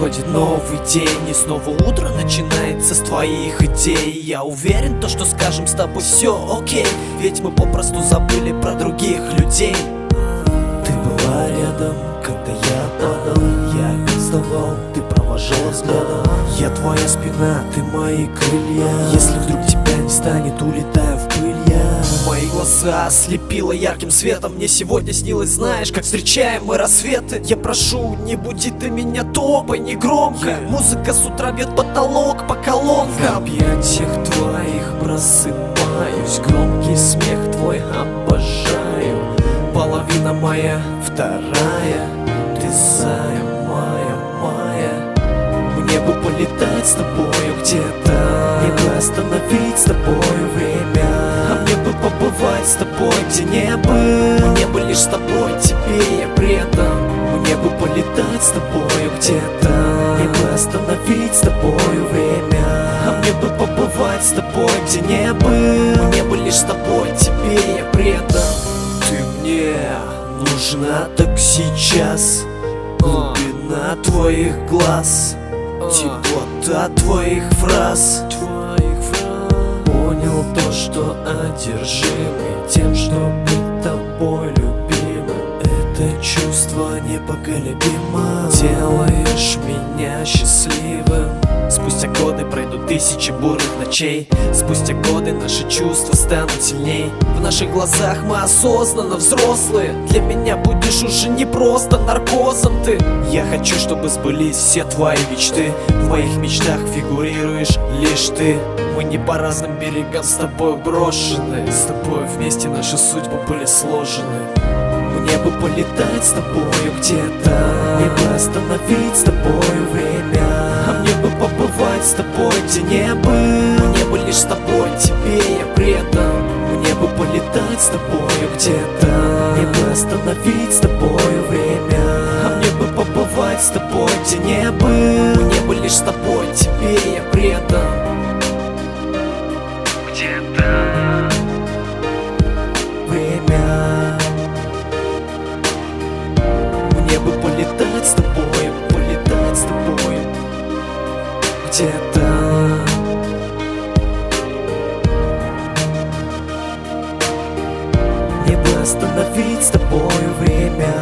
приходит новый день, и снова утро начинается с твоих идей. Я уверен, то, что скажем с тобой все окей, ведь мы попросту забыли про других людей. Ты была рядом, когда я падал, я опять вставал, ты провожала взглядом. Я твоя спина, ты мои крылья. Если вдруг тебя не станет, улетаю в пыль я. Мои глаза ослепило ярким светом. Мне сегодня снилось, знаешь, как встречаем мы рассветы. Я прошу, не буди ты меня топай, не громко. Музыка с утра бьет потолок по колонкам. В объятиях твоих просыпаюсь, громкий смех твой обожаю. Половина моя, вторая, ты зая моя. Мне бы полетать с тобою где-то, мне бы остановить с тобою время, а мне бы побывать с тобой, где не был. Мне бы лишь с тобой, тебе я предан. Мне бы полетать с тобою где-то, мне бы остановить с тобою время, а мне бы побывать с тобой, где не был. Мне бы лишь с тобой, тебе я предан. Ты мне нужна так сейчас, глубина твоих глаз, теплота твоих фраз. Понял то, что одержимый тем, что быть тобой любимым. Это чувство непоколебимо, делаешь меня счастливым. Спустя годы пройдут тысячи бурных ночей, спустя годы наши чувства станут сильней. В наших глазах мы осознанно взрослые. Для меня будешь уже не просто наркозом ты. Я хочу, чтобы сбылись все твои мечты. В моих мечтах фигурируешь лишь ты. Мы не по разным берегам с тобой брошены, с тобой вместе наши судьбы были сложены. Мне бы полетать с тобою где-то, мне бы остановить с тобою время, а мне бы побывать с тобой, где не был. Мне бы лишь с тобой, тебе я предан. Мне бы полетать с тобою где-то, мне бы остановить с тобою время, а мне бы побывать с тобой, где не был. Мне бы лишь с тобой, тебе я предан. Где-то время. Мне бы полетать с тобой, полетать с тобой где-то. Мне бы остановить с тобою время,